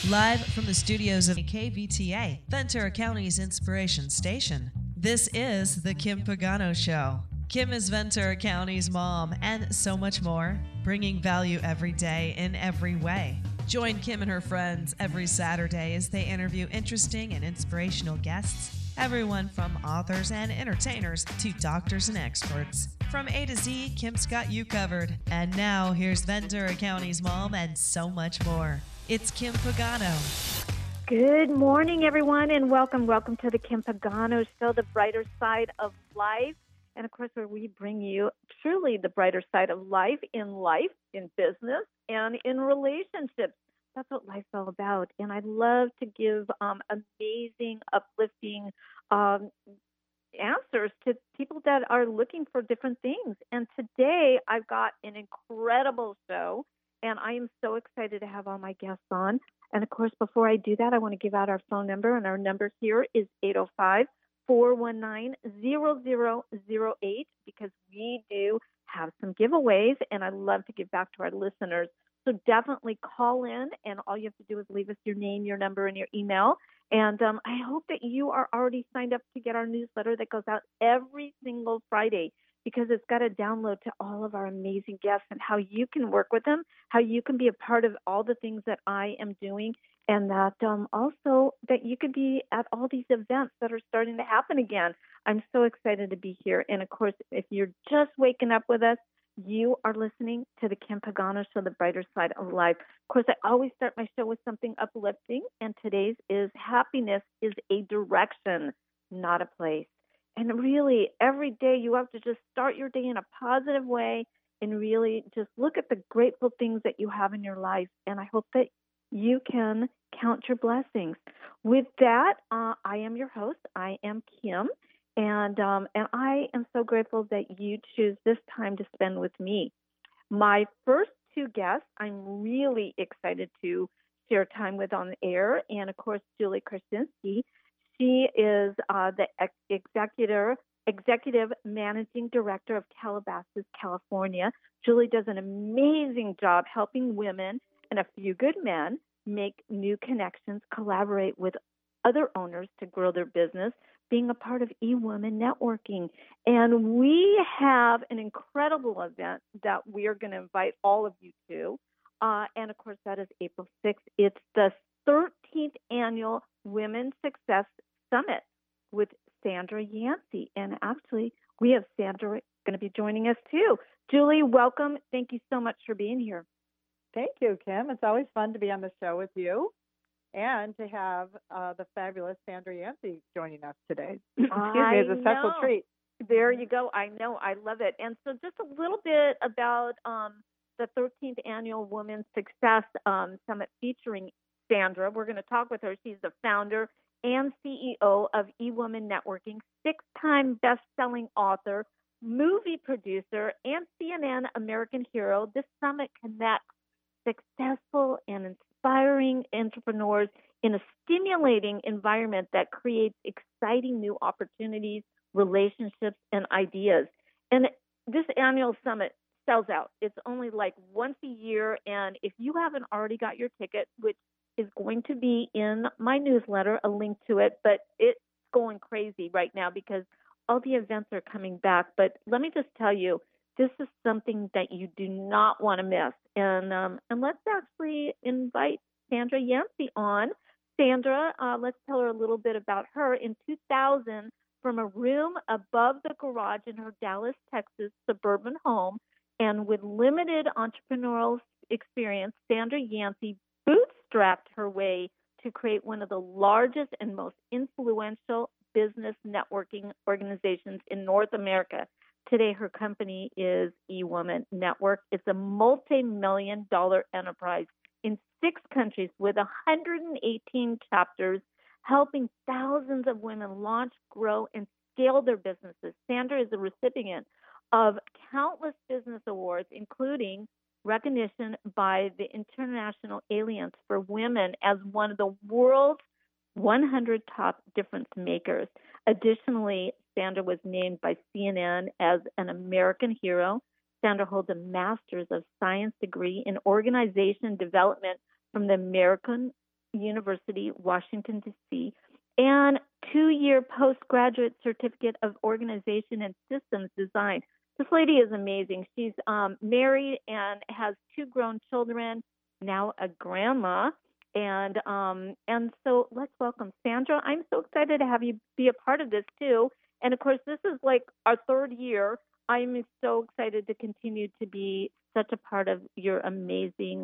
Live from the studios of KVTA, Ventura County's inspiration station, this is The Kim Pagano Show. Kim is Ventura County's mom and so much more, bringing value every day in every way. Join Kim and her friends every Saturday as they interview interesting and inspirational guests, everyone from authors and entertainers to doctors and experts. From A to Z, Kim's got you covered. And now, here's Ventura County's mom and so much more. It's Kim Pagano. Good morning, everyone, and welcome to the Kim Pagano Show, the brighter side of life. And, of course, where we bring you truly the brighter side of life, in business, and in relationships. That's what life's all about. And I love to give amazing, uplifting answers to people that are looking for different things. And today I've got an incredible show, and I am so excited to have all my guests on. And, of course, before I do that, I want to give out our phone number, and our number here is 805-419-0008, because we do have some giveaways, and I love to give back to our listeners. So definitely call in, and all you have to do is leave us your name, your number, and your email. And I hope that you are already signed up to get our newsletter that goes out every single Friday, because it's got a download to all of our amazing guests and how you can work with them, how you can be a part of all the things that I am doing, and that also that you could be at all these events that are starting to happen again. I'm so excited to be here. And, of course, if you're just waking up with us, you are listening to the Kim Pagano Show, the brighter side of life. Of course, I always start my show with something uplifting, and today's is happiness is a direction, not a place. And really, every day you have to just start your day in a positive way and really just look at the grateful things that you have in your life. And I hope that you can count your blessings. With that, I am your host. I am Kim. And I am so grateful that you choose this time to spend with me. My first two guests, I'm really excited to share time with on the air. And, of course, Julie Krasinski. She is the executive managing director of Calabasas, California. Julie does an amazing job helping women and a few good men make new connections, collaborate with other owners to grow their business, being a part of eWomen Networking. And we have an incredible event that we are going to invite all of you to. And, of course, that is April 6th. It's the 13th Annual Women's Success Summit with Sandra Yancey. And, actually, we have Sandra going to be joining us, too. Julie, welcome. Thank you so much for being here. Thank you, Kim. It's always fun to be on the show with you, and to have the fabulous Sandra Yancey joining us today. Excuse me, it's a special treat. There you go. I know. I love it. And so just a little bit about the 13th Annual Women's Success Summit featuring Sandra. We're going to talk with her. She's the founder and CEO of eWomen Networking, 6-time best-selling author, movie producer, and CNN American hero. This summit connects successful and inspiring entrepreneurs in a stimulating environment that creates exciting new opportunities, relationships, and ideas. And this annual summit sells out. It's only like once a year. And if you haven't already got your ticket, which is going to be in my newsletter, a link to it, but it's going crazy right now because all the events are coming back. But let me just tell you, this is something that you do not want to miss. And let's actually invite Sandra Yancey on. Sandra, let's tell her a little bit about her. In 2000, from a room above the garage in her Dallas, Texas suburban home, and with limited entrepreneurial experience, Sandra Yancey bootstrapped her way to create one of the largest and most influential business networking organizations in North America. Today, her company is eWomen Network. It's a multi-million-dollar enterprise in 6 countries with 118 chapters, helping thousands of women launch, grow, and scale their businesses. Sandra is a recipient of countless business awards, including recognition by the International Alliance for Women as one of the world's 100 top difference makers. Additionally, Sandra was named by CNN as an American hero. Sandra holds a Master's of Science degree in Organization Development from the American University, Washington, D.C., and 2-year postgraduate certificate of organization and systems design. This lady is amazing. She's married and has 2 grown children, now a grandma. And so let's welcome Sandra. I'm so excited to have you be a part of this too. And of course, this is like our 3rd year. I'm so excited to continue to be such a part of your amazing.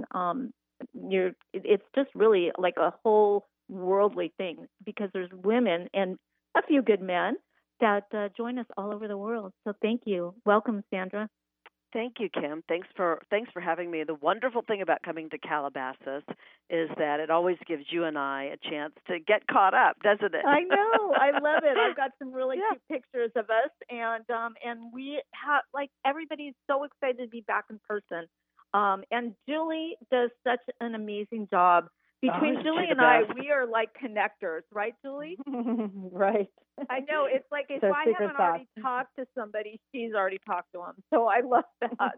It's just really like a whole worldly thing, because there's women and a few good men that join us all over the world. So thank you. Welcome, Sandra. Thank you, Kim. Thanks for having me. The wonderful thing about coming to Calabasas is that it always gives you and I a chance to get caught up, doesn't it? I know. I love it. I've got some really cute pictures of us, and we have, like, everybody's so excited to be back in person. And Julie does such an amazing job. Between Julie and I, we are like connectors, right, Julie? Right. I know. It's like if I haven't already talked to somebody, she's already talked to them. So I love that.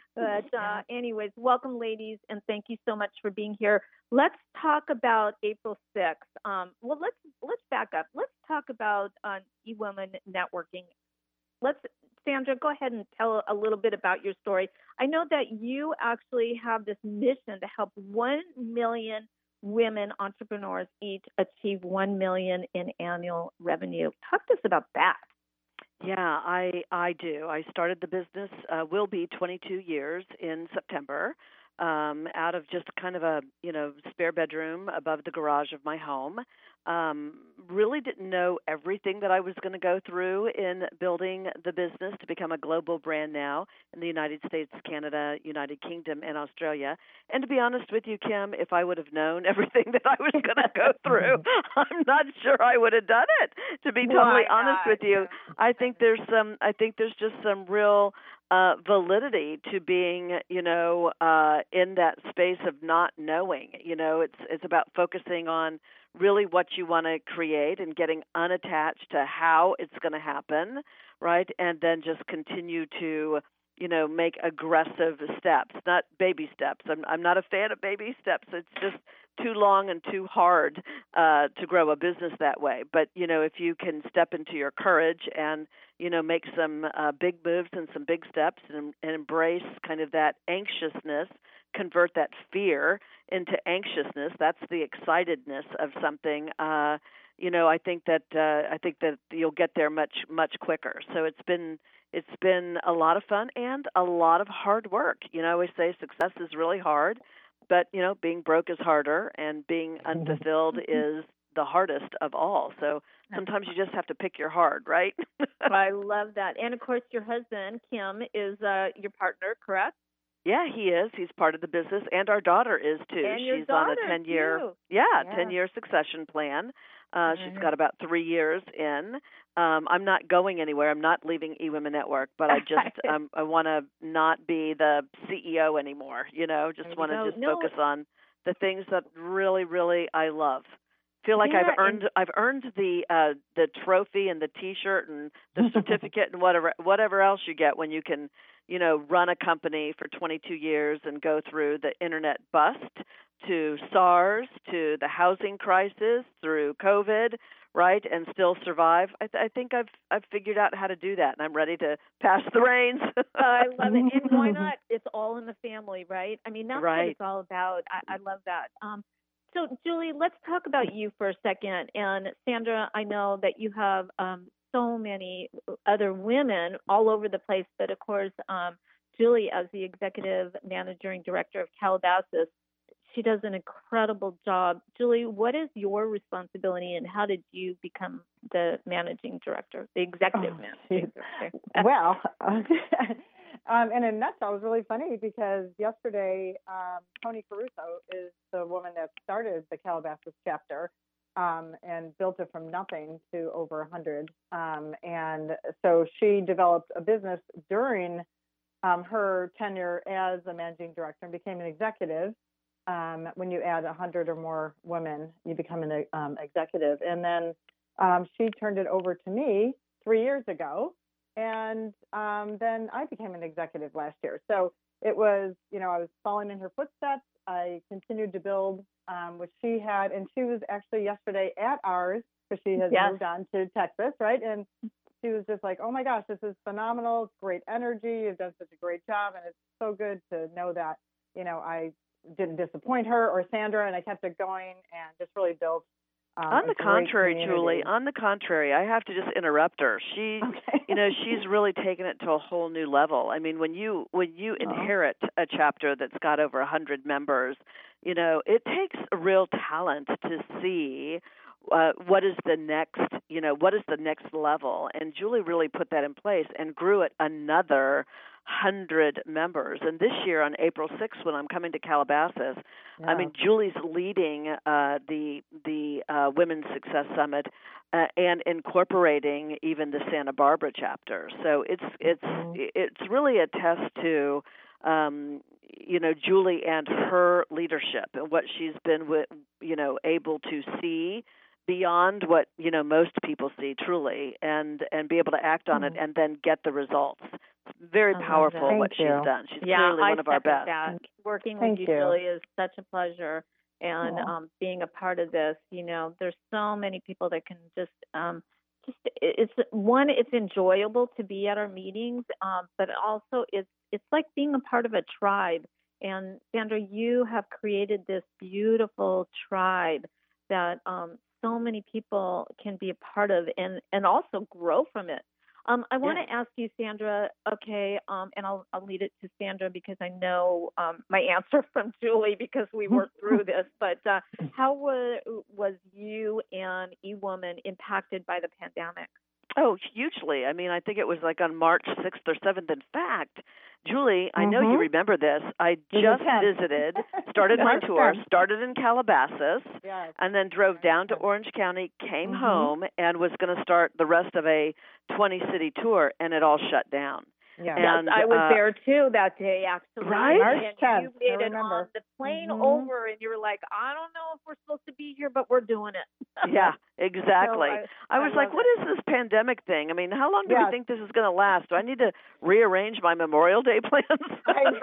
But anyways, welcome, ladies, and thank you so much for being here. Let's talk about April 6th. Well, let's back up. Let's talk about eWomen networking. Sandra, go ahead and tell a little bit about your story. I know that you actually have this mission to help 1 million women entrepreneurs each achieve $1 million in annual revenue. Talk to us about that. Yeah, I do. I started the business, will be 22 years in September, out of just kind of a, spare bedroom above the garage of my home. Really didn't know everything that I was going to go through in building the business to become a global brand now in the United States, Canada, United Kingdom, and Australia. And to be honest with you, Kim, if I would have known everything that I was going to go through, I'm not sure I would have done it. To be totally honest with you, I think there's just some real validity to being, in that space of not knowing. It's about focusing on really what you want to create and getting unattached to how it's going to happen, right? And then just continue to, make aggressive steps, not baby steps. I'm not a fan of baby steps. It's just too long and too hard to grow a business that way. But, if you can step into your courage and, make some big moves and some big steps and embrace kind of that anxiousness, convert that fear into anxiousness. That's the excitedness of something. I think that you'll get there much quicker. So it's been a lot of fun and a lot of hard work. I always say success is really hard, but being broke is harder, and being unfulfilled is the hardest of all. So sometimes you just have to pick your hard, right? I love that. And of course, your husband, Kim, is your partner, correct? Yeah, he is. He's part of the business, and our daughter is too. And She's on a 10-year, too. 10-year succession plan. She's got about 3 years in. I'm not going anywhere. I'm not leaving eWomen Network, but I just I want to not be the CEO anymore. Just want to focus on the things that really, really I love. Feel like I've earned the trophy and the T-shirt and the certificate and whatever else you get when you can, run a company for 22 years and go through the internet bust, to SARS, to the housing crisis, through COVID, right, and still survive. I think I've figured out how to do that, and I'm ready to pass the reins. I love it. And why not? It's all in the family, right? I mean, that's what it's all about. I love that. So, Julie, let's talk about you for a second. And Sandra, I know that you have so many other women all over the place, but of course, Julie, as the executive manager and director of Calabasas, she does an incredible job. Julie, what is your responsibility, and how did you become the managing director, the executive managing director? Well, in a nutshell, it was really funny because yesterday, Tony Caruso is the woman that started the Calabasas chapter and built it from nothing to over 100. And so she developed a business during her tenure as a managing director and became an executive. When you add 100 or more women, you become an executive. And then she turned it over to me 3 years ago. And then I became an executive last year. So it was, I was following in her footsteps. I continued to build what she had, and she was actually yesterday at ours because she has moved on to Texas, right? And she was just like, oh my gosh, this is phenomenal. It's great energy. You've done such a great job. And it's so good to know that, I didn't disappoint her or Sandra, and I kept it going and just really built. On the contrary, Julie, on the contrary, I have to just interrupt her. She, she's really taken it to a whole new level. I mean, when you inherit a chapter that's got over 100 members, it takes a real talent to see what is the next level. And Julie really put that in place and grew it another 100 members. And this year on April 6th, when I'm coming to Calabasas, I mean, Julie's leading the Women's Success Summit and incorporating even the Santa Barbara chapter. So it's really a test to Julie and her leadership and what she's been able to see beyond what most people see truly, and be able to act on it and then get the results. It's very powerful what she's done. She's clearly one of our best. Working with you, Julie, is such a pleasure, and being a part of this. There's so many people that can just it's enjoyable to be at our meetings, but also it's like being a part of a tribe. And Sandra, you have created this beautiful tribe that so many people can be a part of and also grow from it. I want to ask you, Sandra, and I'll lead it to Sandra because I know my answer from Julie because we worked through this, but how was you and eWoman impacted by the pandemic? Oh, hugely. I mean, I think it was like on March 6th or 7th. In fact, Julie, I know you remember this. I just visited, started my tour, started in Calabasas, and then drove down to Orange County, came home, and was going to start the rest of a 20-city tour, and it all shut down. Yeah. And I was there too that day, actually. Right? And you made it on the plane over, and you were like, I don't know if we're supposed to be here, but we're doing it. Yeah, exactly. So I was like, what is this pandemic thing? I mean, how long do we think this is going to last? Do I need to rearrange my Memorial Day plans?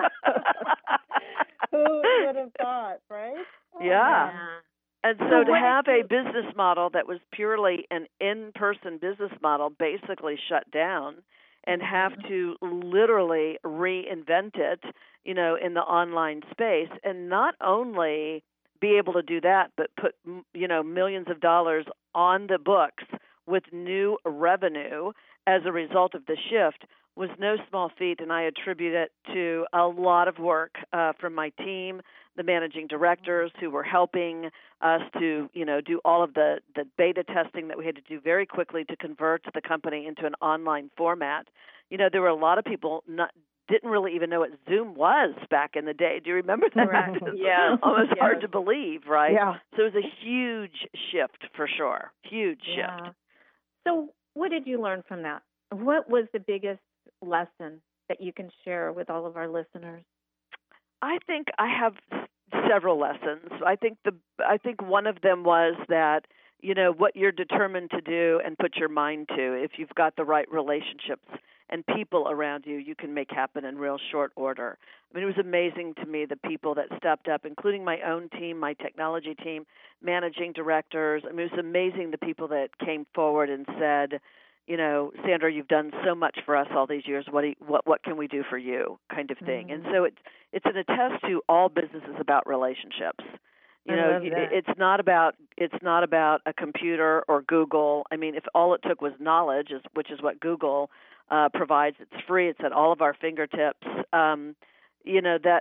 Who would have thought, right? Yeah. And so to have a business model that was purely an in-person business model basically shut down, and have to literally reinvent it, in the online space, and not only be able to do that, but put, millions of dollars on the books with new revenue as a result of the shift was no small feat, and I attribute it to a lot of work from my team, the managing directors who were helping us to, do all of the beta testing that we had to do very quickly to convert the company into an online format. There were a lot of people didn't really even know what Zoom was back in the day. Do you remember that? Right. Yeah. Almost hard to believe, right? Yeah. So it was a huge shift for sure. Huge shift. So what did you learn from that? What was the biggest lesson that you can share with all of our listeners? I think I have several lessons. I think one of them was that, what you're determined to do and put your mind to, if you've got the right relationships and people around you, you can make happen in real short order. I mean, it was amazing to me, the people that stepped up, including my own team, my technology team, managing directors. I mean, it was amazing the people that came forward and said, Sandra, you've done so much for us all these years. What can we do for you, kind of thing. And so it's an attest to all businesses about relationships. It's not about a computer or Google. I mean, if all it took was knowledge, which is what Google provides, it's free. It's at all of our fingertips. We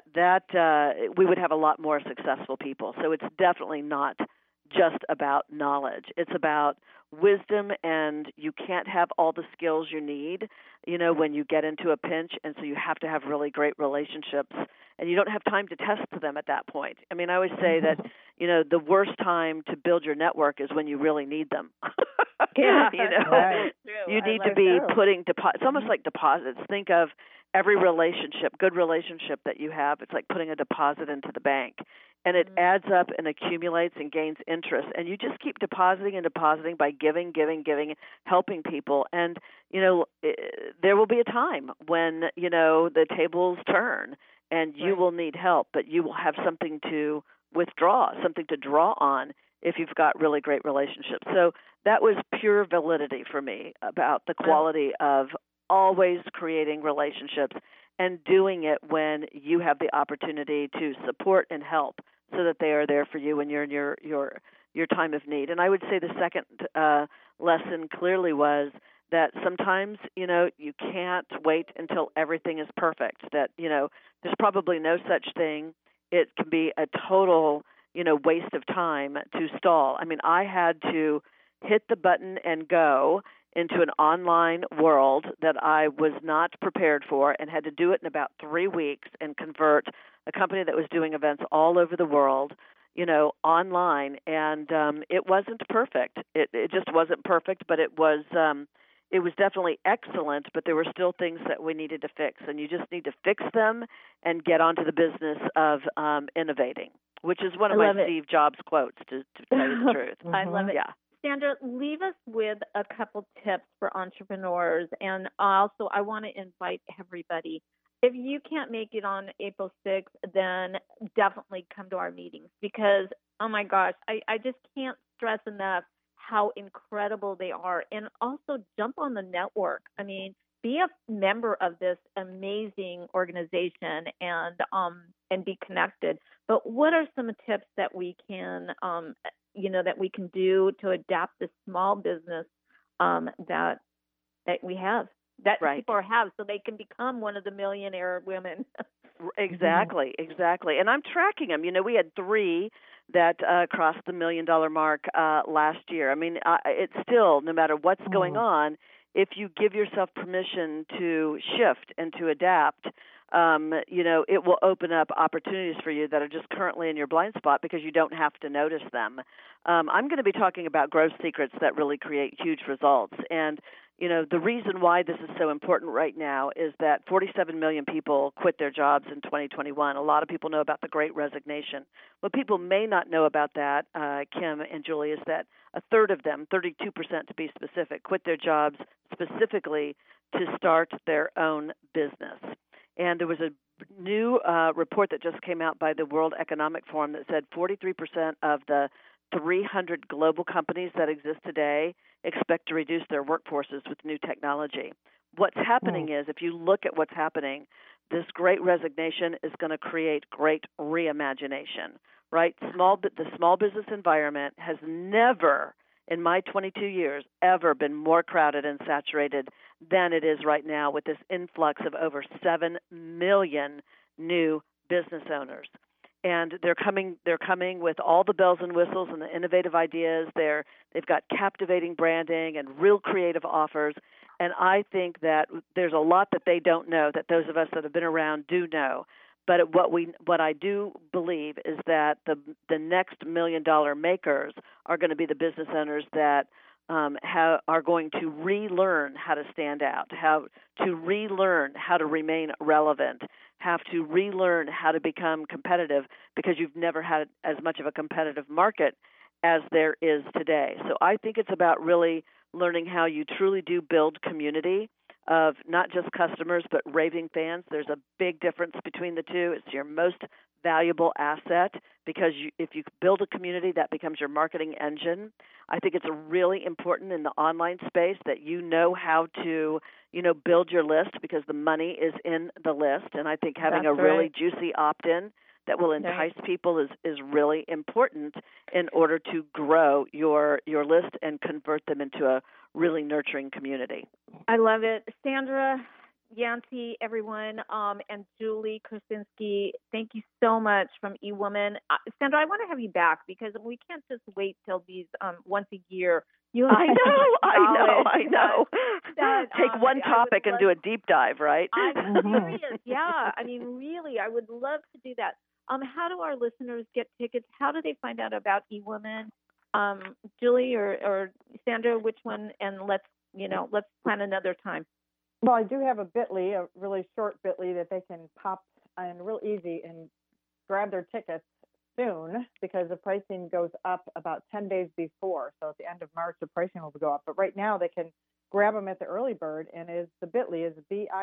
would have a lot more successful people. So it's definitely not just about knowledge. It's about wisdom, and you can't have all the skills you need, when you get into a pinch, and so you have to have really great relationships, and you don't have time to test them at that point. I mean, I always say that, the worst time to build your network is when you really need them. Yeah, right. You need to be putting deposits. It's almost like deposits. Think of every relationship, good relationship that you have. It's like putting a deposit into the bank. and it adds up and accumulates and gains interest. And you just keep depositing and depositing by giving, helping people. And, there will be a time when, the tables turn and you will need help, but you will have something to withdraw, something to draw on if you've got really great relationships. So that was pure validity for me about the quality of always creating relationships and doing it when you have the opportunity to support and help so that they are there for you when you're in your time of need. And I would say the second lesson clearly was that sometimes, you can't wait until everything is perfect, that, there's probably no such thing. It can be a total, waste of time to stall. I mean, I had to hit the button and go into an online world that I was not prepared for and had to do it in about 3 weeks and convert a company that was doing events all over the world, online. And it wasn't perfect. It just wasn't perfect, but it was definitely excellent, but there were still things that we needed to fix. And you just need to fix them and get onto the business of innovating, which is one of my Steve Jobs quotes, to tell you the truth. I love it. Yeah. Sandra, leave us with a couple tips for entrepreneurs. And also, I want to invite everybody. If you can't make it on April 6th, then definitely come to our meetings because, oh my gosh, I just can't stress enough how incredible they are. And also jump on the network. I mean, be a member of this amazing organization and be connected. But what are some tips that we can that we can do to adapt the small business that we have, that people have, so they can become one of the millionaire women? Exactly. And I'm tracking them. We had 3 that crossed the $1 million mark last year. I mean, it's still, no matter what's going on, if you give yourself permission to shift and to adapt, it will open up opportunities for you that are just currently in your blind spot because you don't have to notice them. I'm going to be talking about growth secrets that really create huge results. And, the reason why this is so important right now is that 47 million people quit their jobs in 2021. A lot of people know about the Great Resignation. What people may not know about that, Kim and Julie, is that a third of them, 32% to be specific, quit their jobs specifically to start their own business. And there was a new report that just came out by the World Economic Forum that said 43% of the 300 global companies that exist today expect to reduce their workforces with new technology. What's happening is, if you look at what's happening, this great resignation is going to create great reimagination, right? The small business environment has never, in my 22 years, ever been more crowded and saturated than it is right now with this influx of over 7 million new business owners. And they're coming with all the bells and whistles and the innovative ideas. They've got captivating branding and real creative offers. And I think that there's a lot that they don't know that those of us that have been around do know. But what I do believe is that the next $1 million makers are going to be the business owners that are going to relearn how to stand out, how to relearn how to remain relevant, have to relearn how to become competitive because you've never had as much of a competitive market as there is today. So I think it's about really learning how you truly do build community of not just customers but raving fans. There's a big difference between the two. It's your most valuable asset because if you build a community, that becomes your marketing engine. I think it's really important in the online space that you know how to, build your list because the money is in the list. And I think having really juicy opt-in that will entice people is really important in order to grow your list and convert them into a really nurturing community. I love it. Sandra, Yancey, everyone, and Julie Krasinski, thank you so much from eWoman. Sandra, I want to have you back because we can't just wait till these once a year. I know. Take one topic and do a deep dive, right? I'm serious. Yeah, I mean, really, I would love to do that. How do our listeners get tickets? How do they find out about eWoman? Julie or Sandra, which one? And let's plan another time. Well, I do have a Bitly, a really short Bitly that they can pop and real easy and grab their tickets soon because the pricing goes up about 10 days before. So at the end of March, the pricing will go up. But right now, they can grab them at the early bird, and the bit.ly is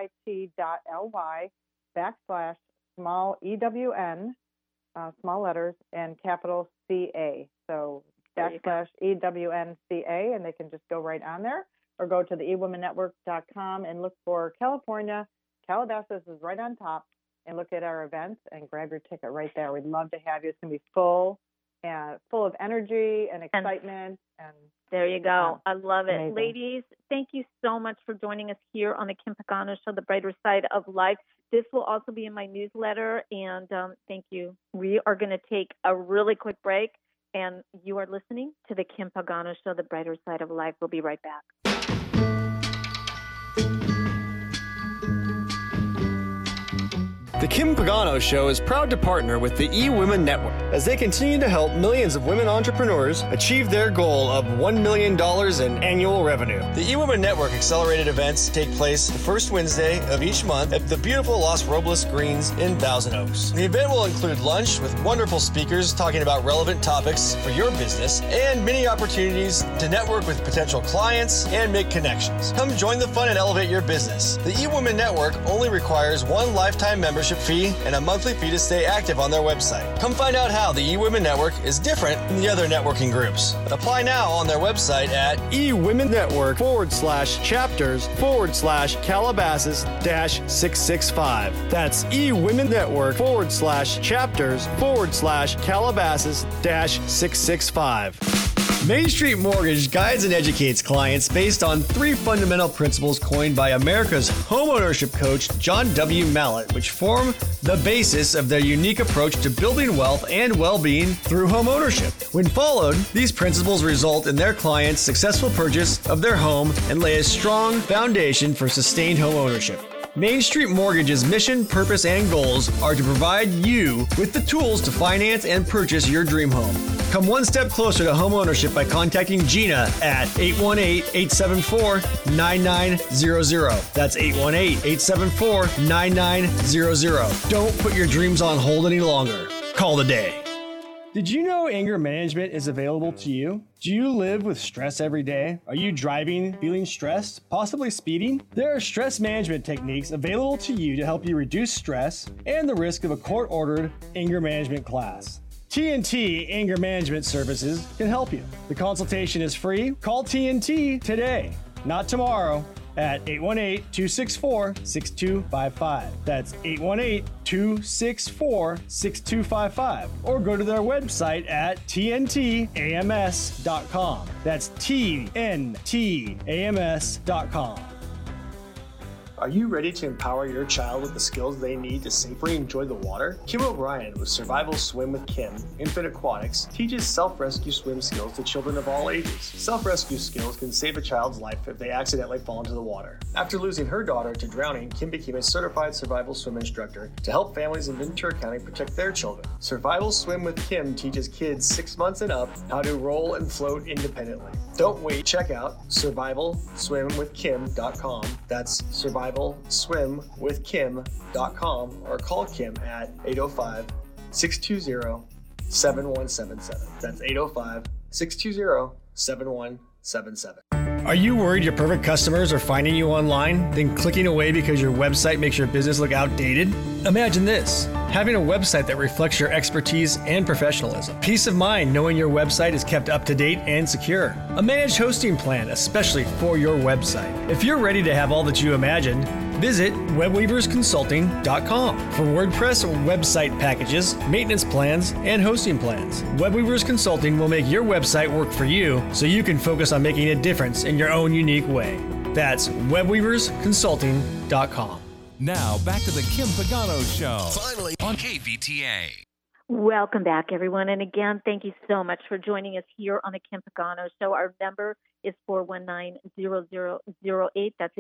bit.ly/small EWN, small letters, and capital CA. So /EWNCA, and they can just go right on there or go to the eWomenNetwork.com and look for California. Calabasas is right on top, and look at our events and grab your ticket right there. We'd love to have you. It's going to be full of energy and excitement. And there you go. I love it. Amazing. Ladies, thank you so much for joining us here on the Kim Pagano Show, The Brighter Side of Life. This will also be in my newsletter, and thank you. We are going to take a really quick break, and you are listening to the Kim Pagano Show, The Brighter Side of Life. We'll be right back. The Kim Pagano Show is proud to partner with the eWomen Network as they continue to help millions of women entrepreneurs achieve their goal of $1 million in annual revenue. The eWomen Network accelerated events take place the first Wednesday of each month at the beautiful Los Robles Greens in Thousand Oaks. The event will include lunch with wonderful speakers talking about relevant topics for your business and many opportunities to network with potential clients and make connections. Come join the fun and elevate your business. The eWomen Network only requires one lifetime membership fee and a monthly fee to stay active on their website. Come find out how the eWomen Network is different from the other networking groups. Apply now on their website at eWomenNetwork/chapters/Calabasas-665. That's eWomenNetwork/chapters/Calabasas-665. Main Street Mortgage guides and educates clients based on 3 fundamental principles coined by America's homeownership coach, John W. Mallett, which form the basis of their unique approach to building wealth and well-being through homeownership. When followed, these principles result in their clients' successful purchase of their home and lay a strong foundation for sustained homeownership. Main Street Mortgage's mission, purpose, and goals are to provide you with the tools to finance and purchase your dream home. Come one step closer to homeownership by contacting Gina at 818-874-9900. That's 818-874-9900. Don't put your dreams on hold any longer. Call today. Did you know anger management is available to you? Do you live with stress every day? Are you driving, feeling stressed, possibly speeding? There are stress management techniques available to you to help you reduce stress and the risk of a court-ordered anger management class. TNT Anger Management Services can help you. The consultation is free. Call TNT today, not tomorrow, at 818-264-6255. That's 818-264-6255. Or go to their website at tntams.com. That's tntams.com. Are you ready to empower your child with the skills they need to safely enjoy the water? Kim O'Brien with Survival Swim with Kim, Infant Aquatics, teaches self-rescue swim skills to children of all ages. Self-rescue skills can save a child's life if they accidentally fall into the water. After losing her daughter to drowning, Kim became a certified survival swim instructor to help families in Ventura County protect their children. Survival Swim with Kim teaches kids 6 months and up how to roll and float independently. Don't wait. Check out survivalswimwithkim.com. That's survivalswimwithkim.com or call Kim at 805-620-7177. That's 805-620-7177. Are you worried your perfect customers are finding you online, then clicking away because your website makes your business look outdated? Imagine this: having a website that reflects your expertise and professionalism. Peace of mind knowing your website is kept up to date and secure. A managed hosting plan, especially for your website. If you're ready to have all that you imagined, visit webweaversconsulting.com for WordPress website packages, maintenance plans, and hosting plans. Webweavers Consulting will make your website work for you so you can focus on making a difference in your own unique way. That's webweaversconsulting.com. Now, back to the Kim Pagano Show. Finally on KVTA. Welcome back, everyone. And again, thank you so much for joining us here on the Kim Pagano Show. Our number is 419-0008. That's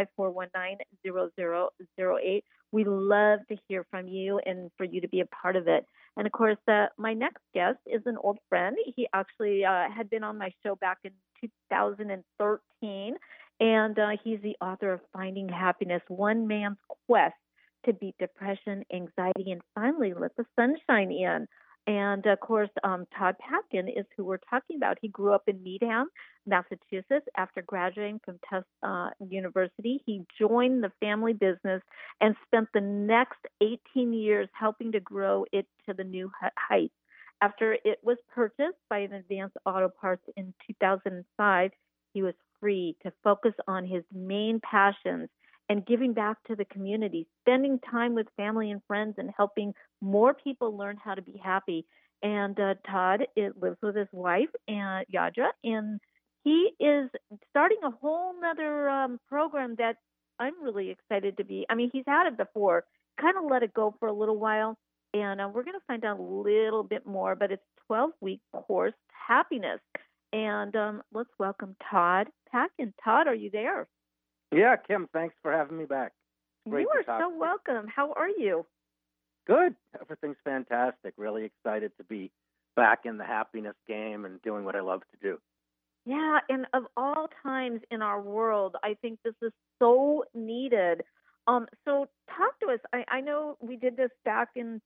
805-419-0008. We love to hear from you and for you to be a part of it. And, of course, my next guest is an old friend. He actually had been on my show back in 2013, and he's the author of Finding Happiness, One Man's Quest to Beat Depression, Anxiety, and Finally Let the Sunshine In. And of course, Todd Patkin is who we're talking about. He grew up in Needham, Massachusetts. After graduating from Tufts University, he joined the family business and spent the next 18 years helping to grow it to the new heights. After it was purchased by an Advance Auto Parts in 2005, he was free to focus on his main passions and giving back to the community, spending time with family and friends, and helping more people learn how to be happy. And Todd lives with his wife, Yadra, and he is starting a whole nother program that I'm really excited to be. I mean, he's had it before, kind of let it go for a little while, and we're going to find out a little bit more, but it's a 12-week course, Happiness. And let's welcome Todd Patkin. Todd, are you there? Yeah, Kim, thanks for having me back. Great you are so welcome. How are you? Good. Everything's fantastic. Really excited to be back in the happiness game and doing what I love to do. Yeah, and of all times in our world, I think this is so needed. So talk to us. I know we did this back in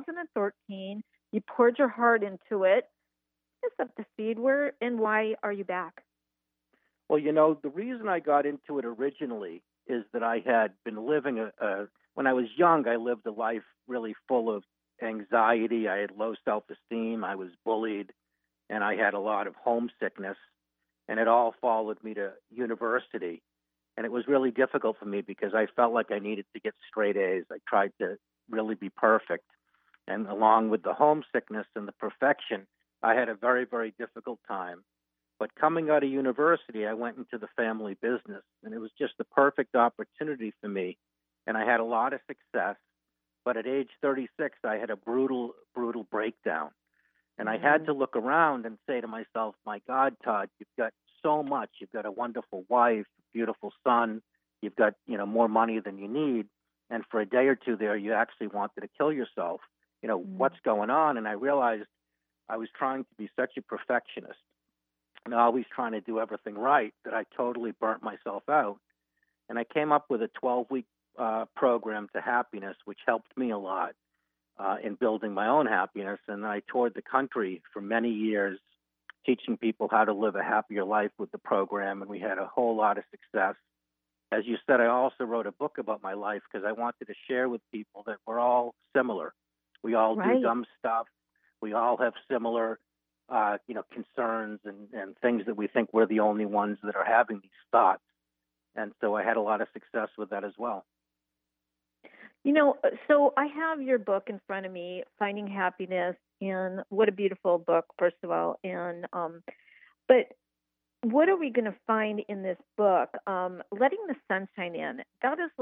2013. You poured your heart into it. Get us up to speed. Where and why are you back? Well, the reason I got into it originally is that I had been living when I was young, I lived a life really full of anxiety. I had low self-esteem. I was bullied, and I had a lot of homesickness, and it all followed me to university. And it was really difficult for me because I felt like I needed to get straight A's. I tried to really be perfect. And along with the homesickness and the perfection, I had a very, very difficult time. But coming out of university, I went into the family business, and it was just the perfect opportunity for me. And I had a lot of success. But at age 36, I had a brutal, brutal breakdown. And I had to look around and say to myself, my God, Todd, you've got so much. You've got a wonderful wife, beautiful son. You've got, more money than you need. And for a day or two there, you actually wanted to kill yourself. What's going on? And I realized I was trying to be such a perfectionist and always trying to do everything right that I totally burnt myself out. And I came up with a 12-week program to happiness, which helped me a lot in building my own happiness. And I toured the country for many years, teaching people how to live a happier life with the program. And we had a whole lot of success. As you said, I also wrote a book about my life because I wanted to share with people that we're all similar. We all do dumb stuff. We all have similar concerns and things that we think we're the only ones that are having these thoughts. And so I had a lot of success with that as well. So I have your book in front of me, Finding Happiness, and what a beautiful book, first of all. And but what are we going to find in this book? Letting the sunshine in. That is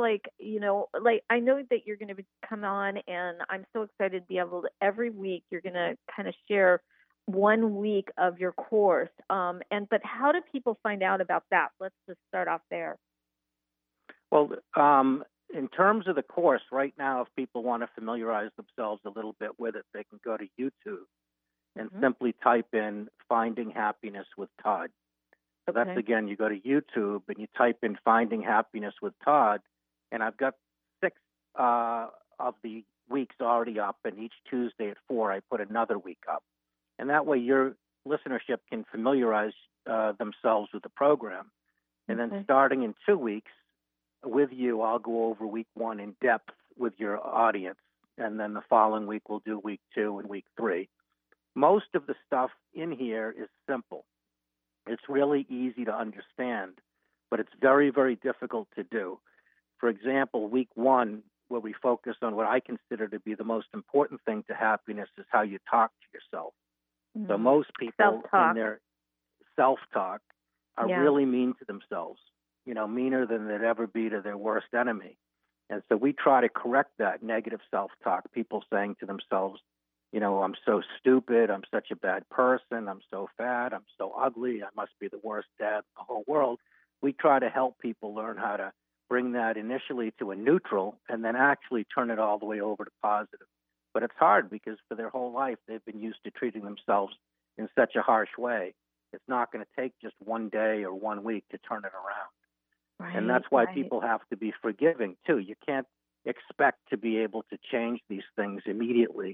I know that you're going to come on, and I'm so excited to be able to, every week you're going to kind of share 1 week of your course. But how do people find out about that? Let's just start off there. Well, in terms of the course, right now, if people want to familiarize themselves a little bit with it, they can go to YouTube and simply type in Finding Happiness with Todd. So that's, again, you go to YouTube and you type in Finding Happiness with Todd, and I've got 6 of the weeks already up, and each Tuesday at 4, I put another week up. And that way your listenership can familiarize themselves with the program. And then starting in 2 weeks with you, I'll go over week 1 in depth with your audience. And then the following week, we'll do week 2 and week 3. Most of the stuff in here is simple. It's really easy to understand, but it's very, very difficult to do. For example, week 1, where we focus on what I consider to be the most important thing to happiness is how you talk to yourself. So most people in their self-talk are really mean to themselves, meaner than they'd ever be to their worst enemy. And so we try to correct that negative self-talk, people saying to themselves, I'm so stupid, I'm such a bad person, I'm so fat, I'm so ugly, I must be the worst dad in the whole world. We try to help people learn how to bring that initially to a neutral and then actually turn it all the way over to positive. But it's hard because for their whole life, they've been used to treating themselves in such a harsh way. It's not going to take just 1 day or 1 week to turn it around. Right, and that's why people have to be forgiving, too. You can't expect to be able to change these things immediately.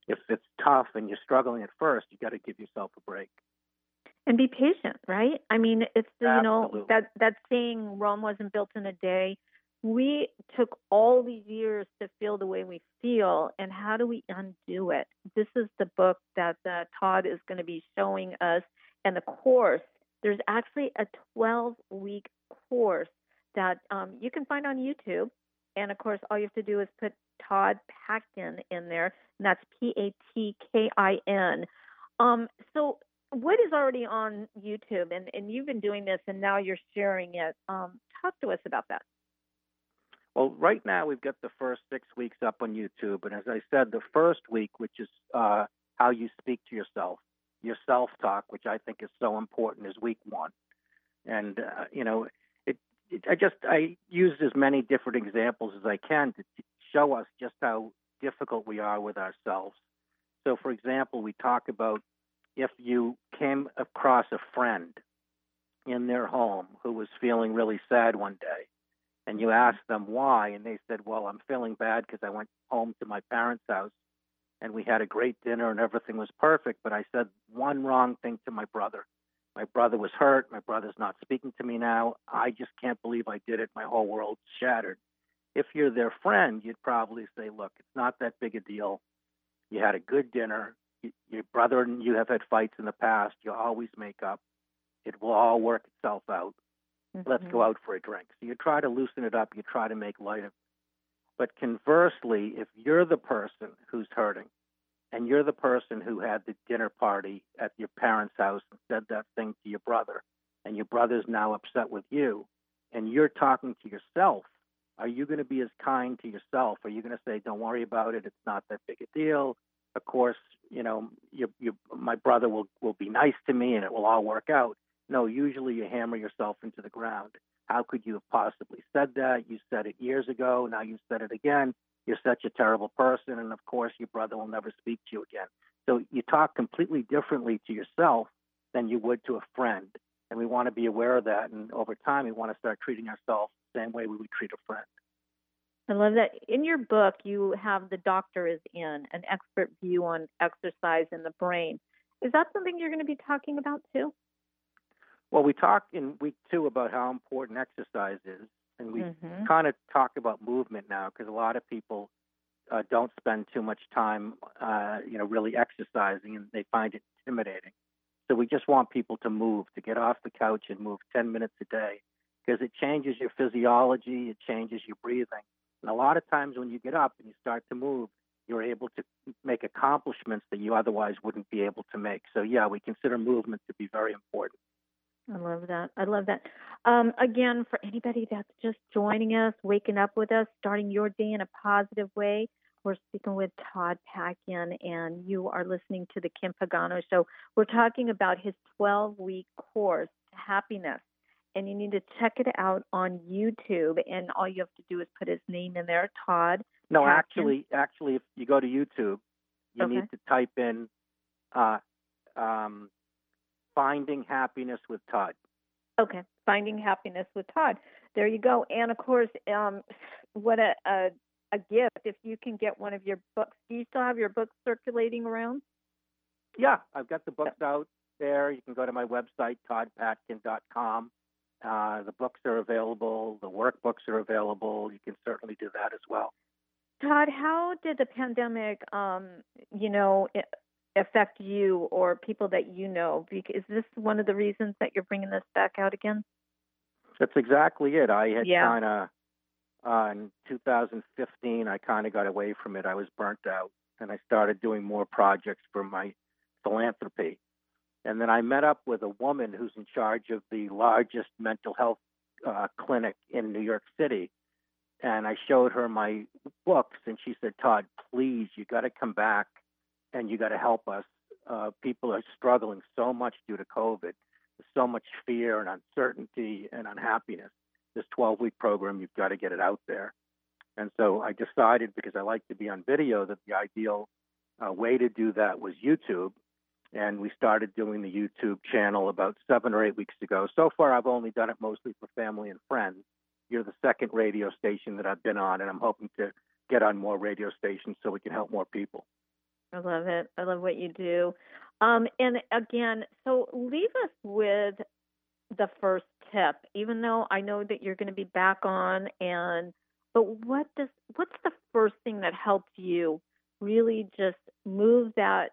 if it's tough and you're struggling at first, you got to give yourself a break. And be patient, right? I mean, it's Absolutely. that saying, Rome wasn't built in a day. We took all these years to feel the way we feel, and how do we undo it? This is the book that Todd is going to be showing us, and the course. There's actually a 12-week course that you can find on YouTube, and of course, all you have to do is put Todd Patkin in there, and that's Patkin. So what is already on YouTube, and you've been doing this, and now you're sharing it. Talk to us about that. Well, right now we've got the first 6 weeks up on YouTube, and as I said, the first week, which is how you speak to yourself, your self-talk, which I think is so important, is week 1. And I used as many different examples as I can to show us just how difficult we are with ourselves. So, for example, we talk about if you came across a friend in their home who was feeling really sad one day, and you asked them why, and they said, well, I'm feeling bad because I went home to my parents' house, and we had a great dinner, and everything was perfect, but I said one wrong thing to my brother. My brother was hurt. My brother's not speaking to me now. I just can't believe I did it. My whole world's shattered. If you're their friend, you'd probably say, look, it's not that big a deal. You had a good dinner. Your brother and you have had fights in the past. You always make up. It will all work itself out. Mm-hmm. Let's go out for a drink. So you try to loosen it up. You try to make light of it. But conversely, if you're the person who's hurting and you're the person who had the dinner party at your parents' house and said that thing to your brother, and your brother's now upset with you, and you're talking to yourself, are you going to be as kind to yourself? Are you going to say, don't worry about it, it's not that big a deal? Of course, my brother will be nice to me and it will all work out. No, usually you hammer yourself into the ground. How could you have possibly said that? You said it years ago. Now you said it again. You're such a terrible person. And of course, your brother will never speak to you again. So you talk completely differently to yourself than you would to a friend. And we want to be aware of that. And over time, we want to start treating ourselves the same way we would treat a friend. I love that. In your book, you have The Doctor is In, an expert view on exercise in the brain. Is that something you're going to be talking about too? Well, we talked in week 2 about how important exercise is, and we kind of talk about movement now because a lot of people don't spend too much time, really exercising, and they find it intimidating. So we just want people to move, to get off the couch and move 10 minutes a day because it changes your physiology, it changes your breathing. And a lot of times when you get up and you start to move, you're able to make accomplishments that you otherwise wouldn't be able to make. So, yeah, we consider movement to be very important. I love that. Again, for anybody that's just joining us, waking up with us, starting your day in a positive way, we're speaking with Todd Patkin, and you are listening to The Kim Pagano Show. We're talking about his 12-week course, Happiness, and you need to check it out on YouTube, and all you have to do is put his name in there, Todd No, Patkin. actually, if you go to YouTube, you need to type in Finding Happiness with Todd. Okay, Finding Happiness with Todd. There you go. And, of course, what a gift if you can get one of your books. Do you still have your books circulating around? Yeah, I've got the books out there. You can go to my website, toddpatkin.com. The books are available. The workbooks are available. You can certainly do that as well. Todd, how did the pandemic, affect you or people that you know? Is this one of the reasons that you're bringing this back out again? That's exactly it. I had kind of, in 2015, I kind of got away from it. I was burnt out, and I started doing more projects for my philanthropy. And then I met up with a woman who's in charge of the largest mental health clinic in New York City. And I showed her my books, and she said, Todd, please, you got to come back and you got to help us. People are struggling so much due to COVID. There's so much fear and uncertainty and unhappiness. This 12-week program, you've got to get it out there. And so I decided, because I like to be on video, that the ideal way to do that was YouTube. And we started doing the YouTube channel about 7 or 8 weeks ago. So far, I've only done it mostly for family and friends. You're the second radio station that I've been on, and I'm hoping to get on more radio stations so we can help more people. I love it. I love what you do. And again, so leave us with the first tip, even though I know that you're going to be back on, but what's the first thing that helped you really just move that,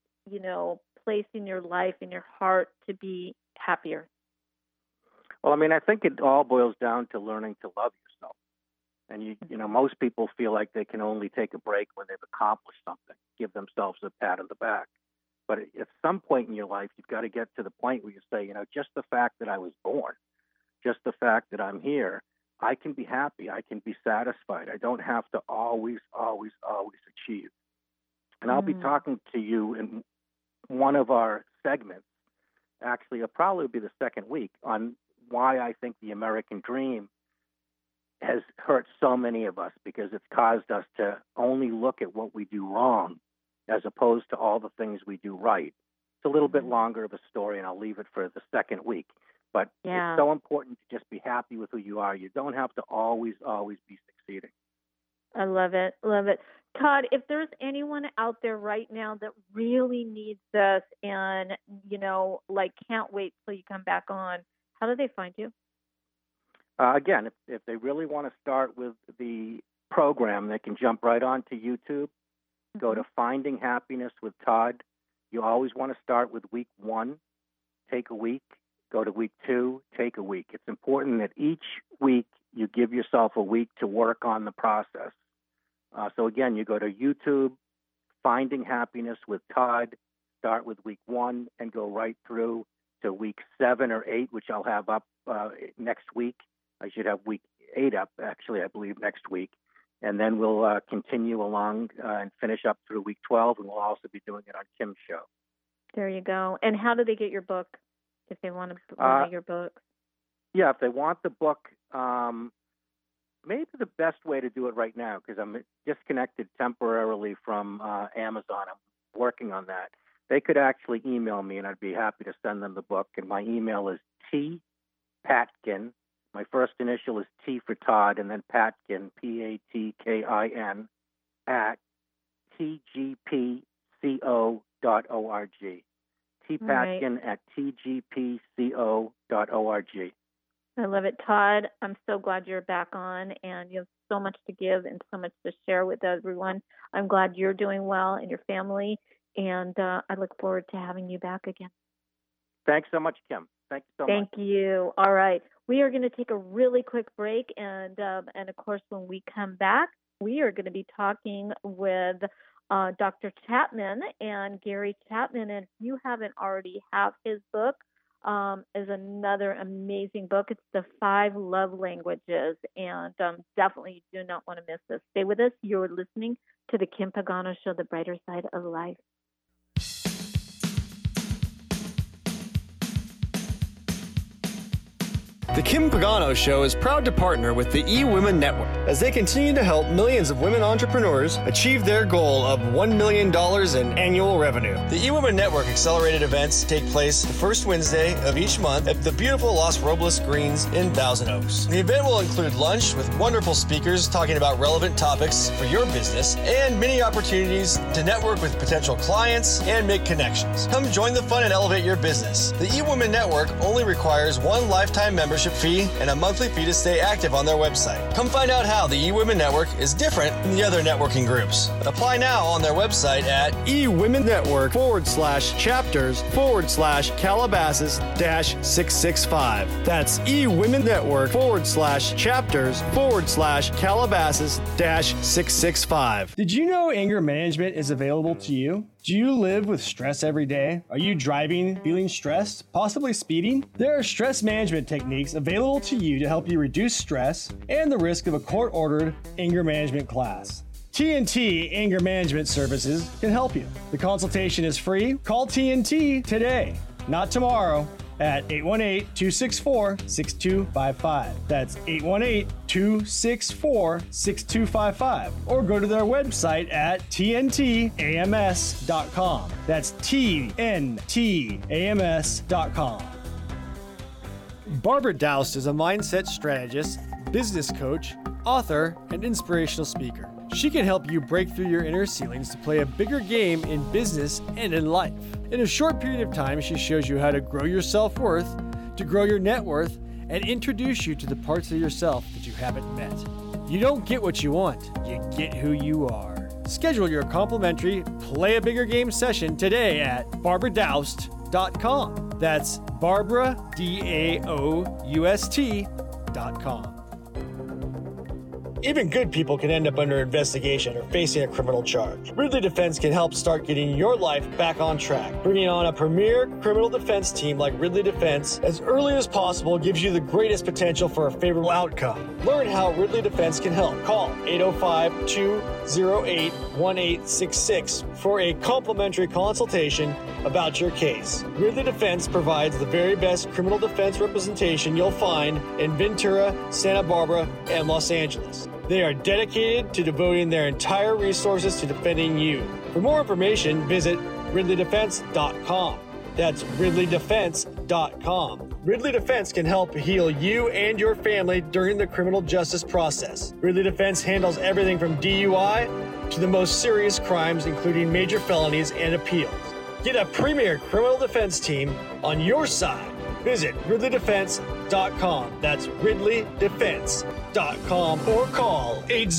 place in your life, in your heart to be happier? Well, I think it all boils down to learning to love yourself. And most people feel like they can only take a break when they've accomplished something, give themselves a pat on the back. But at some point in your life, you've got to get to the point where you say, just the fact that I was born, just the fact that I'm here, I can be happy. I can be satisfied. I don't have to always, always, always achieve. And I'll be talking to you in one of our segments, actually, it'll probably be the second week, on why I think the American dream has hurt so many of us, because it's caused us to only look at what we do wrong as opposed to all the things we do right. It's a little bit longer of a story, and I'll leave it for the second week. But It's so important to just be happy with who you are. You don't have to always, always be succeeding. I love it. Love it. Todd, if there's anyone out there right now that really needs this and, can't wait till you come back on, how do they find you? Again, if they really want to start with the program, they can jump right on to YouTube, go to Finding Happiness with Todd. You always want to start with week 1, take a week, go to week 2, take a week. It's important that each week you give yourself a week to work on the process. So again, you go to YouTube, Finding Happiness with Todd, start with week 1 and go right through to week 7 or 8, which I'll have up next week. I should have week 8 up, actually, I believe, next week. And then we'll continue along and finish up through week 12, and we'll also be doing it on Kim's show. There you go. And how do they get your book if they want to buy your book? Yeah, if they want the book, maybe the best way to do it right now, because I'm disconnected temporarily from Amazon. I'm working on that. They could actually email me, and I'd be happy to send them the book. And my email is tpatkin. My first initial is T for Todd, and then Patkin, Patkin, at tgpco.org. tpatkin at tgpco.org. I love it, Todd. I'm so glad you're back on, and you have so much to give and so much to share with everyone. I'm glad you're doing well and your family, and I look forward to having you back again. Thanks so much, Kim. Thank you so much. Thank you. All right. We are going to take a really quick break, and of course, when we come back, we are going to be talking with Dr. Chapman and Gary Chapman. And if you haven't already have his book, is another amazing book. It's The 5 Love Languages, and definitely you do not want to miss this. Stay with us. You're listening to The Kim Pagano Show, the brighter side of life. The Kim Pagano Show is proud to partner with the eWomen Network as they continue to help millions of women entrepreneurs achieve their goal of $1 million in annual revenue. The eWomen Network accelerated events take place the first Wednesday of each month at the beautiful Los Robles Greens in Thousand Oaks. The event will include lunch with wonderful speakers talking about relevant topics for your business and many opportunities to network with potential clients and make connections. Come join the fun and elevate your business. The eWomen Network only requires one lifetime membership fee and a monthly fee to stay active on their website. Come find out how the eWomen Network is different than the other networking groups. Apply now on their website at eWomenNetwork/chapters/Calabasas-665. That's eWomenNetwork/chapters/Calabasas-665. Did you know anger management is available to you? Do you live with stress every day? Are you driving, feeling stressed, possibly speeding? There are stress management techniques available to you to help you reduce stress and the risk of a court-ordered anger management class. TNT Anger Management Services can help you. The consultation is free. Call TNT today, not tomorrow, at 818-264-6255. That's 818-264-6255. Or go to their website at tntams.com. That's tntams.com. Barbara Doust is a mindset strategist, business coach, author, and inspirational speaker. She can help you break through your inner ceilings to play a bigger game in business and in life. In a short period of time, she shows you how to grow your self-worth, to grow your net worth, and introduce you to the parts of yourself that you haven't met. You don't get what you want, you get who you are. Schedule your complimentary Play a Bigger Game session today at BarbaraDaoust.com. That's BarbaraDaoust.com. Even good people can end up under investigation or facing a criminal charge. Ridley Defense can help start getting your life back on track. Bringing on a premier criminal defense team like Ridley Defense as early as possible gives you the greatest potential for a favorable outcome. Learn how Ridley Defense can help. Call 805-208-1866 for a complimentary consultation about your case. Ridley Defense provides the very best criminal defense representation you'll find in Ventura, Santa Barbara, and Los Angeles. They are dedicated to devoting their entire resources to defending you. For more information, visit RidleyDefense.com. That's RidleyDefense.com. Ridley Defense can help heal you and your family during the criminal justice process. Ridley Defense handles everything from DUI to the most serious crimes, including major felonies and appeals. Get a premier criminal defense team on your side. Visit RidleyDefense.com. That's RidleyDefense.com or call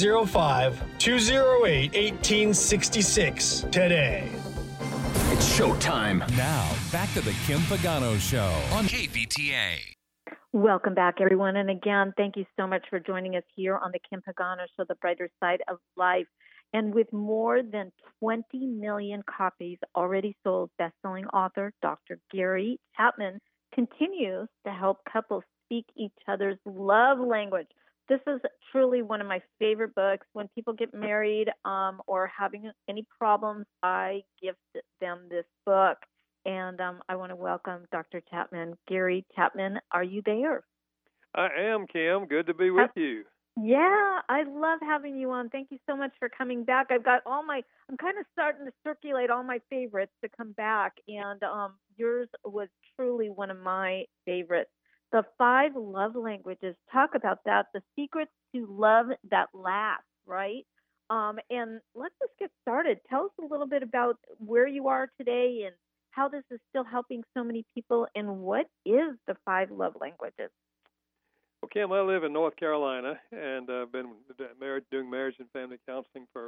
805-208-1866 today. It's showtime. Now, back to the Kim Pagano Show on KVTA. Welcome back, everyone. And again, thank you so much for joining us here on the Kim Pagano Show, the brighter side of life. And with more than 20 million copies already sold, best-selling author Dr. Gary Chapman continues to help couples speak each other's love language. This is truly one of my favorite books. When people get married or having any problems, I gift them this book. And I want to welcome Dr. Chapman. Gary Chapman, are you there? I am, Kim. Good to be with you. Yeah, I love having you on. Thank you so much for coming back. I'm kind of starting to circulate all my favorites to come back, and yours was truly one of my favorites. The 5 love languages. Talk about that. The secrets to love that lasts, right? And let's just get started. Tell us a little bit about where you are today and how this is still helping so many people, and what is the 5 love languages? Well, Kim, I live in North Carolina, and I've been doing marriage and family counseling for,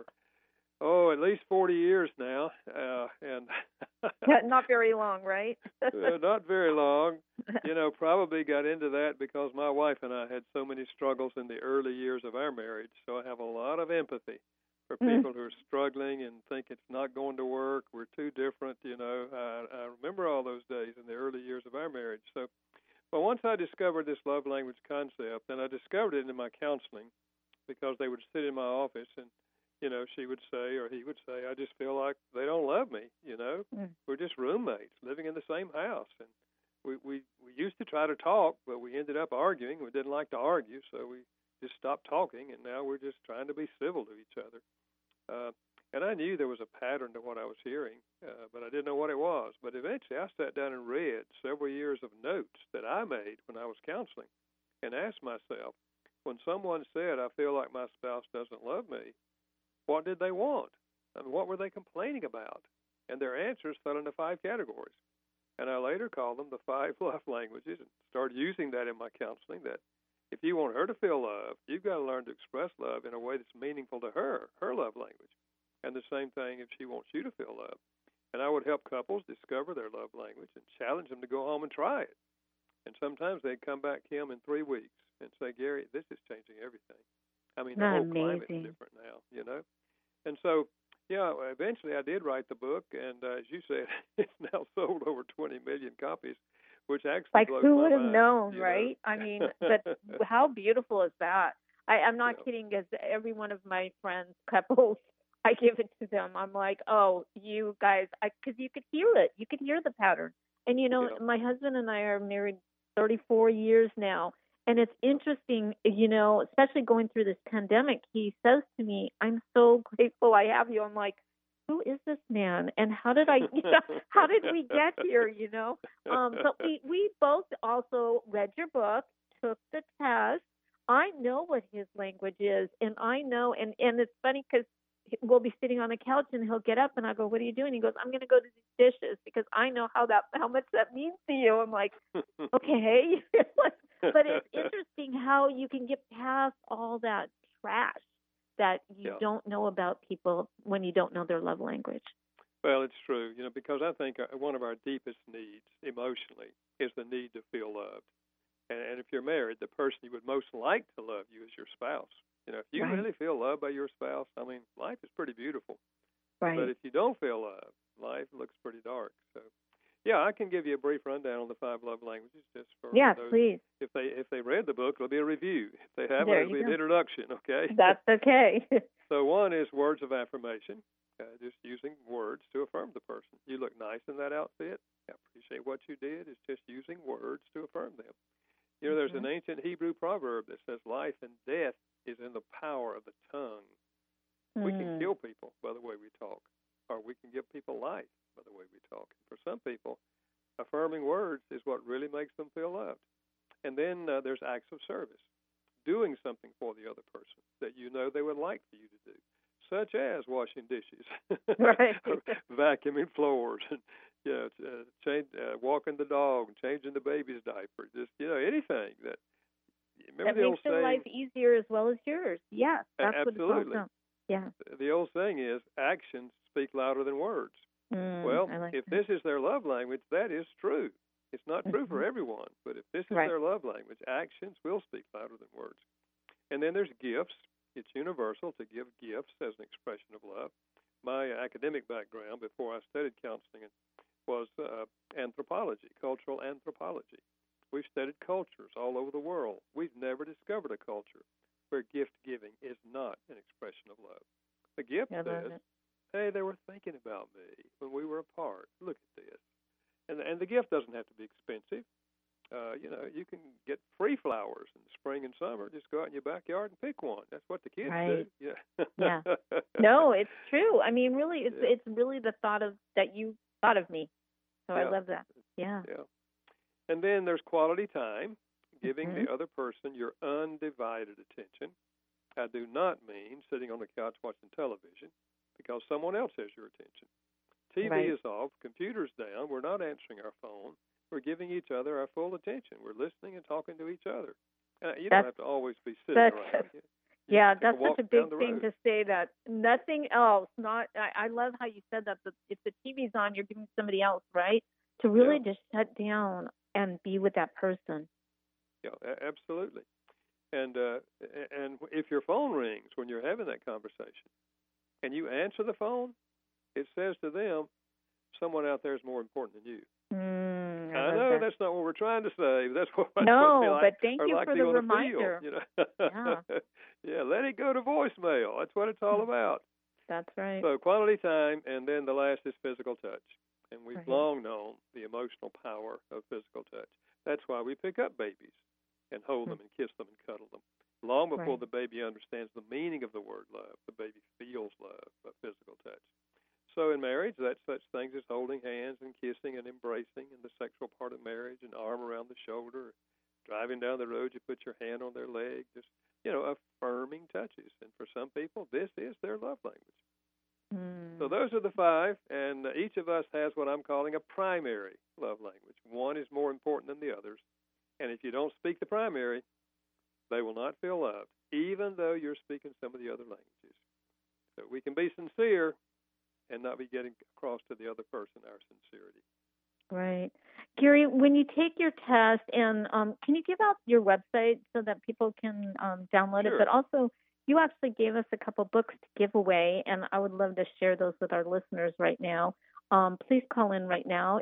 at least 40 years now. And not very long, right? Not very long. Probably got into that because my wife and I had so many struggles in the early years of our marriage. So I have a lot of empathy for people who are struggling and think it's not going to work. We're too different, I remember all those days in the early years of our marriage. So, but once I discovered this love language concept, and I discovered it in my counseling because they would sit in my office and, she would say or he would say, I just feel like they don't love me, We're just roommates living in the same house. And we used to try to talk, but we ended up arguing. We didn't like to argue, so we just stopped talking, and now we're just trying to be civil to each other. And I knew there was a pattern to what I was hearing, but I didn't know what it was. But eventually I sat down and read several years of notes that I made when I was counseling and asked myself, when someone said, I feel like my spouse doesn't love me, what did they want? I mean, what were they complaining about? And their answers fell into 5 categories. And I later called them the 5 love languages and started using that in my counseling, that if you want her to feel love, you've got to learn to express love in a way that's meaningful to her love language. And the same thing if she wants you to feel love. And I would help couples discover their love language and challenge them to go home and try it. And sometimes they'd come back, Kim, in 3 weeks and say, Gary, this is changing everything. I mean, the whole climate is different now, And so, eventually I did write the book, and as you said, it's now sold over 20 million copies, which actually blows my mind. Who would have known, right? I mean, but how beautiful is that? I'm not kidding, because every one of my friends, couples, I give it to them. I'm like, oh, you guys, because you could hear it. You could hear the pattern. And, my husband and I are married 34 years now. And it's interesting, especially going through this pandemic, he says to me, I'm so grateful I have you. I'm like, who is this man? And how did how did we get here, But we both also read your book, took the test. I know what his language is, and I know, and it's funny because we'll be sitting on the couch and he'll get up and I go, "What are you doing?" He goes, "I'm going to go to these dishes because I know how much that means to you." I'm like, okay, but it's interesting how you can get past all that trash that you don't know about people when you don't know their love language. Well, it's true, because I think one of our deepest needs emotionally is the need to feel loved. And if you're married, the person you would most like to love you is your spouse. If you really feel loved by your spouse, I mean, life is pretty beautiful. Right. But if you don't feel loved, life looks pretty dark. So, I can give you a brief rundown on the 5 love languages just for those. Please. If they read the book, it'll be a review. If they haven't, it'll be an introduction. Okay. That's okay. So one is words of affirmation. Just using words to affirm the person. You look nice in that outfit. I appreciate what you did. It's just using words to affirm them. There's an ancient Hebrew proverb that says life and death is in the power of the tongue. We can kill people by the way we talk, or we can give people life by the way we talk. For some people, affirming words is what really makes them feel loved. And then there's acts of service, doing something for the other person that they would like for you to do, such as washing dishes, vacuuming floors, and walking the dog, and changing the baby's diaper, just anything that. Remember that makes their life easier as well as yours. Yes, that's absolutely. What it's all about. Yeah. The old saying is, actions speak louder than words. Well, if this is their love language, that is true. It's not true for everyone, but if this is their love language, actions will speak louder than words. And then there's gifts. It's universal to give gifts as an expression of love. My academic background before I studied counseling was anthropology, cultural anthropology. We've studied cultures all over the world. We've never discovered a culture where gift giving is not an expression of love. The gift says, "Hey, they were thinking about me when we were apart. Look at this." And the gift doesn't have to be expensive. You can get free flowers in the spring and summer. Just go out in your backyard and pick one. That's what the kids do. Yeah. No, it's true. I mean, really, it's really the thought of that you thought of me. So I love that. Yeah. And then there's quality time, giving the other person your undivided attention. I do not mean sitting on the couch watching television because someone else has your attention. TV is off, computer's down, we're not answering our phone. We're giving each other our full attention. We're listening and talking to each other. You don't have to always be sitting around. That's such a big thing to say that. Nothing else. I love how you said that. If the TV's on, you're giving somebody else, right? To really just shut down and be with that person. Yeah, absolutely. And if your phone rings when you're having that conversation and you answer the phone, it says to them, someone out there is more important than you. I know that's not what we're trying to say. That's what but thank you for the reminder. Let it go to voicemail. That's what it's all about. That's right. So quality time, and then the last is physical touch. And we've long known the emotional power of physical touch. That's why we pick up babies and hold them and kiss them and cuddle them. Long before the baby understands the meaning of the word love, the baby feels love by physical touch. So in marriage, that's such things as holding hands and kissing and embracing in the sexual part of marriage, an arm around the shoulder. Driving down the road, you put your hand on their leg, just, affirming touches. And for some people, this is their love language. So those are the 5, and each of us has what I'm calling a primary love language. One is more important than the others. And if you don't speak the primary, they will not feel loved, even though you're speaking some of the other languages. So we can be sincere and not be getting across to the other person our sincerity. Right. Gary, when you take your test, and can you give out your website so that people can download it? But also, you actually gave us a couple books to give away, and I would love to share those with our listeners right now. Please call in right now,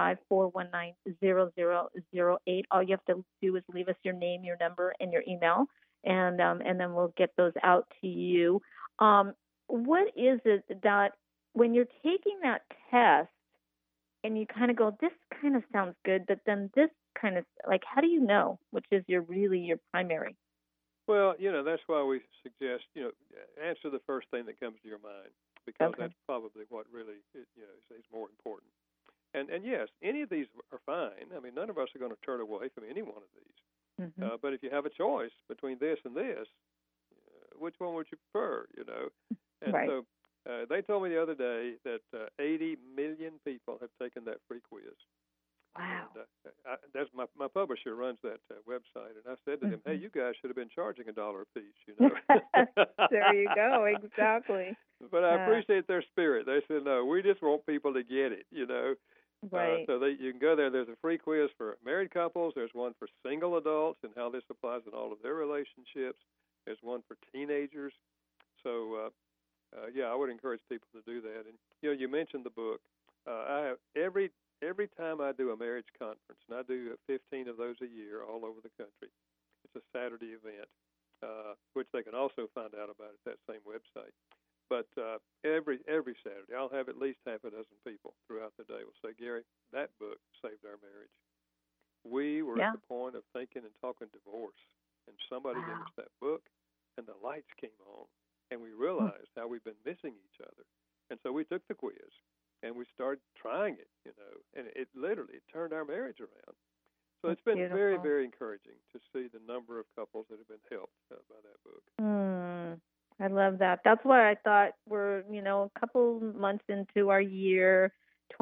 805-419-0008. All you have to do is leave us your name, your number, and your email, and then we'll get those out to you. What is it that when you're taking that test and you kind of go, this kind of sounds good, but then this kind of, how do you know which is your primary? Well, that's why we suggest, answer the first thing that comes to your mind, because that's probably what really is more important. And yes, any of these are fine. I mean, none of us are going to turn away from any one of these. Mm-hmm. But if you have a choice between this and this, which one would you prefer? And right. so they told me the other day that 80 million people have taken that free quiz. Wow. And, that's my publisher runs that website, and I said to them, "Hey, you guys should have been charging $1 a piece." There you go. Exactly. But I appreciate their spirit. They said, "No, we just want people to get it." Right. So you can go there. There's a free quiz for married couples. There's one for single adults and how this applies in all of their relationships. There's one for teenagers. So, I would encourage people to do that. And you mentioned the book. I have every time I do a marriage conference, and I do 15 of those a year all over the country. It's a Saturday event, which they can also find out about at that same website. But every Saturday, I'll have at least half a dozen people throughout the day will say, "Gary, that book saved our marriage. We were at the point of thinking and talking divorce, and somebody gave us that book, and the lights came on, and we realized how we've been missing each other. And so we took the quiz, and we started trying it, and it literally turned our marriage around." So it's been very, very encouraging to see the number of couples that have been helped by that book. I love that. That's why I thought we're, a couple months into our year,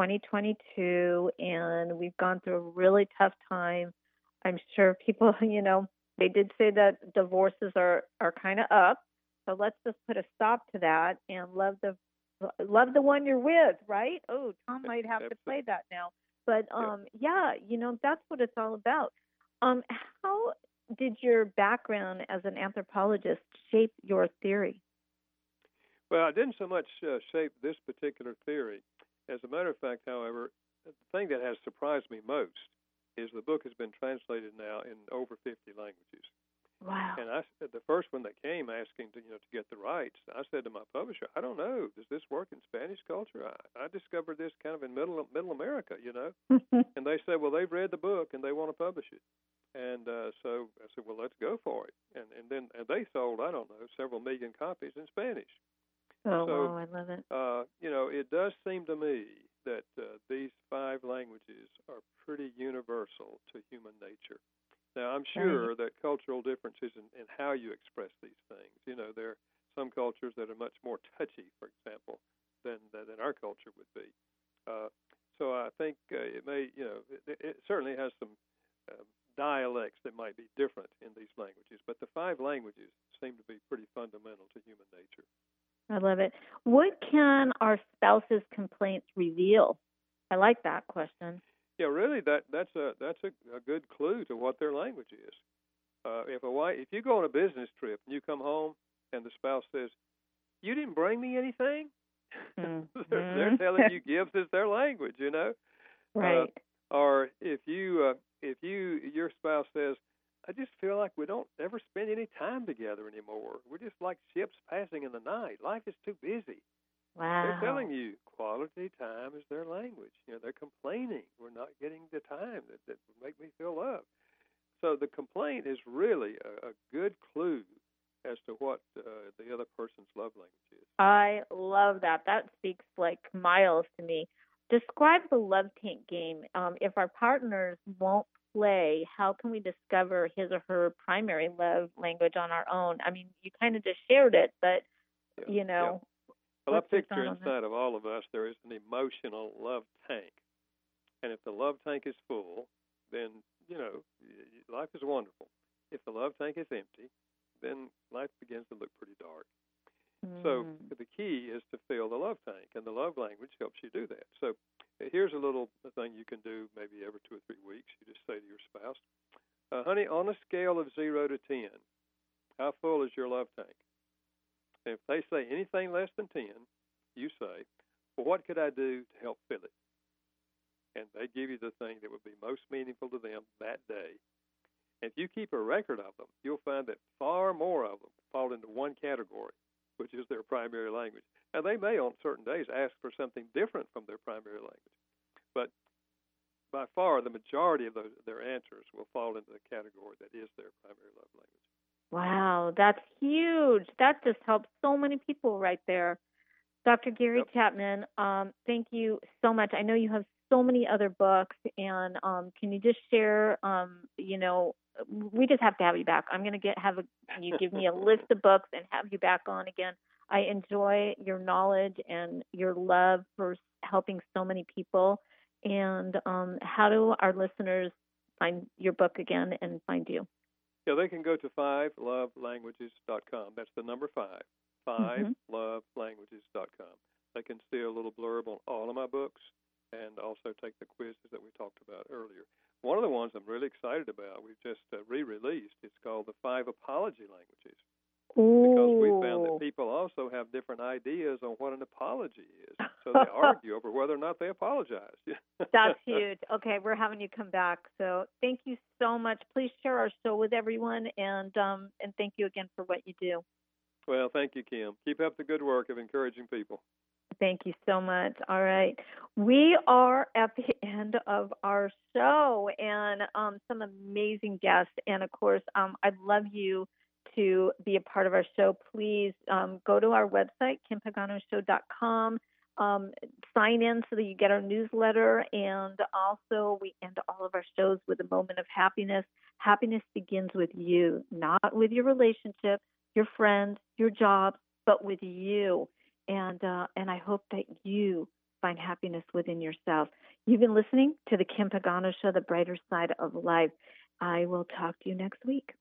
2022, and we've gone through a really tough time. I'm sure people, they did say that divorces are kind of up. So let's just put a stop to that and love the one you're with, right? Oh, Tom might have to play that now. But that's what it's all about. How did your background as an anthropologist shape your theory? Well, I didn't so much shape this particular theory. As a matter of fact, however, the thing that has surprised me most is the book has been translated now in over 50 languages. Wow. And the first one that came asking to get the rights, I said to my publisher, "I don't know. Does this work in Spanish culture? I discovered this kind of in Middle America, And they said, "Well, they've read the book and they want to publish it." And so I said, "Well, let's go for it." And they sold, I don't know, several million copies in Spanish. Oh, wow, I love it. It does seem to me that these 5 languages are pretty universal to human nature. Now, I'm sure that cultural differences in how you express these things, there are some cultures that are much more touchy, for example, than our culture would be. So I think it may, it certainly has some dialects that might be different in these languages, but the 5 languages seem to be pretty fundamental to human nature. I love it. What can our spouse's complaints reveal? I like that question. Yeah, really, that's a good clue to what their language is. If you go on a business trip and you come home and the spouse says, "You didn't bring me anything," they're telling you gifts is their language, Right. Or if your spouse says, "I just feel like we don't ever spend any time together anymore. We're just like ships passing in the night. Life is too busy." Wow. They're telling you quality time is their language. They're complaining. We're not getting the time that would make me feel loved. So the complaint is really a good clue as to what the other person's love language is. I love that. That speaks like miles to me. Describe the love tank game. If our partners won't play, how can we discover his or her primary love language on our own? I mean, you kind of just shared it, but, Well, I picture inside of all of us there is an emotional love tank. And if the love tank is full, then, life is wonderful. If the love tank is empty, then life begins to look pretty dark. So the key is to fill the love tank, and the love language helps you do that. So here's a little thing you can do maybe every 2 or 3 weeks. You just say to your spouse, "Honey, on a scale of 0 to 10, how full is your love tank?" And if they say anything less than 10, you say, "Well, what could I do to help fill it?" And they give you the thing that would be most meaningful to them that day. If you keep a record of them, you'll find that far more of them fall into one category, which is their primary language. And they may on certain days ask for something different from their primary language. But by far, the majority of their answers will fall into the category that is their primary love language. Wow, that's huge. That just helps so many people right there. Dr. Gary Chapman, thank you so much. I know you have so many other books, and can you just share, we just have to have you back. I'm going to you give me a list of books and have you back on again. I enjoy your knowledge and your love for helping so many people. And how do our listeners find your book again and find you? Yeah, they can go to 5lovelanguages.com. That's the number 5, 5lovelanguages.com. They can see a little blurb on all of my books and also take the quizzes that we talked about earlier. One of the ones I'm really excited about, we've just re-released. It's called The 5 Apology Languages. Ooh. Because we found that people also have different ideas on what an apology is. So they argue over whether or not they apologize. That's huge. Okay, we're having you come back. So thank you so much. Please share our show with everyone, and thank you again for what you do. Well, thank you, Kim. Keep up the good work of encouraging people. Thank you so much. All right. We are at the end of our show, and some amazing guests. And, of course, I'd love you to be a part of our show. Please go to our website, KimPaganoShow.com. Sign in so that you get our newsletter. And also, we end all of our shows with a moment of happiness. Happiness begins with you, not with your relationship, your friends, your job, but with you. And I hope that you find happiness within yourself. You've been listening to the Kim Pagano Show, The Brighter Side of Life. I will talk to you next week.